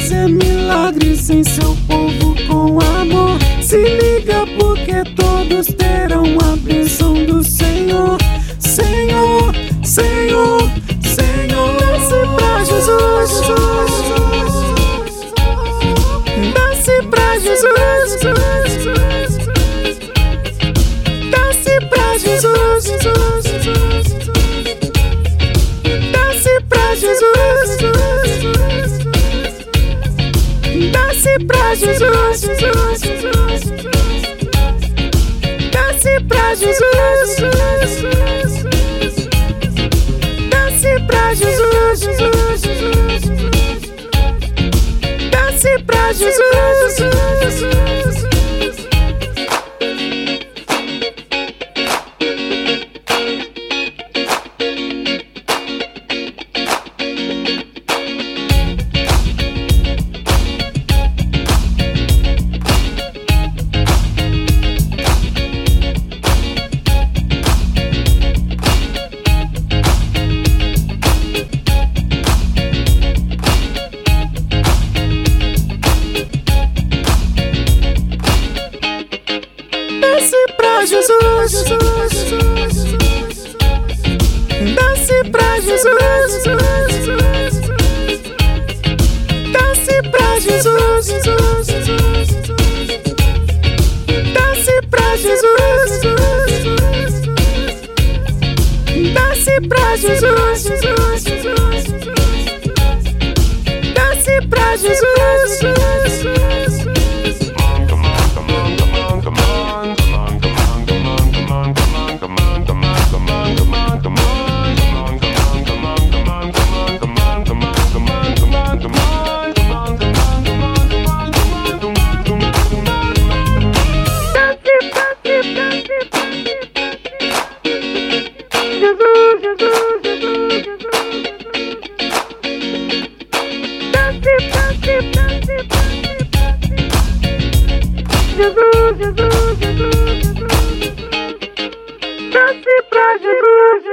fazer milagres em seu povo com amor. Se liga porque todos terão a bênção do Senhor. Senhor, Senhor, Senhor. Desce pra Jesus, desce pra Jesus, desce pra Jesus, desce pra Jesus, desce pra Jesus, desce pra Jesus, desce pra Jesus, desce pra Jesus. Desce pra Jesus, desce pra Jesus, desce pra Jesus, desce pra Jesus, desce pra Jesus, desce pra Jesus. Jesus, desce pra Jesus.